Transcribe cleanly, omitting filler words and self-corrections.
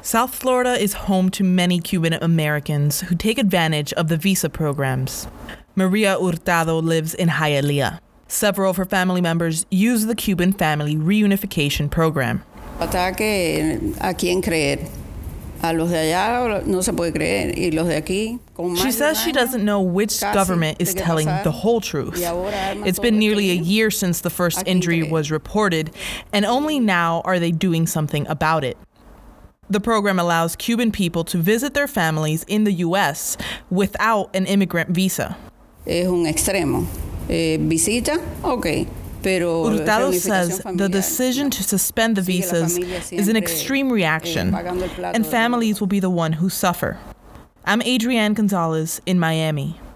South Florida is home to many Cuban Americans who take advantage of the visa programs. Maria Hurtado lives in Hialeah. Several of her family members use the Cuban Family Reunification Program. ¿A quién creer? A los de allá no se puede creer, y los de aquí. She says she doesn't know which government is telling the whole truth. It's been nearly a year since the first injury was reported, and only now are they doing something about it. The program allows Cuban people to visit their families in the U.S. without an immigrant visa. Es un extremo. Visita, okay. Hurtado says the decision to suspend the visas is an extreme reaction, and families will be the one who suffer. I'm Adrienne Gonzalez in Miami.